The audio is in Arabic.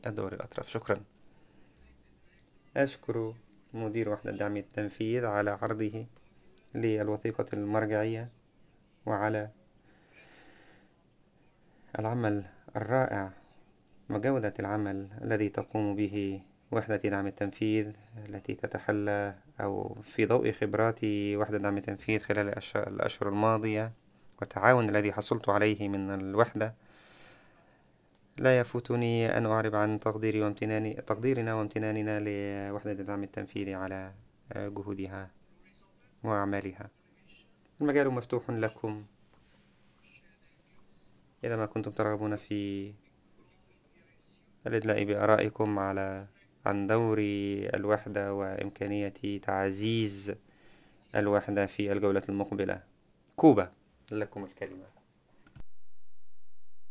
الدول الأطراف. شكرا. أشكر مدير وحدة دعم التنفيذ على عرضه للوثيقة المرجعية، وعلى العمل الرائع وجودة العمل الذي تقوم به وحدة دعم التنفيذ، التي تتحلى أو في ضوء خبرات وحدة دعم التنفيذ خلال الأشهر الماضية والتعاون الذي حصلت عليه من الوحدة. لا يفوتني أن أعرب عن تقديرنا وامتناننا لوحدة دعم التنفيذ على جهودها وأعمالها. المجال مفتوح لكم إذا ما كنتم ترغبون في الإدلاء بآرائكم عن دور الوحدة وإمكانية تعزيز الوحدة في الجولة المقبلة. كوبا، لكم الكلمة.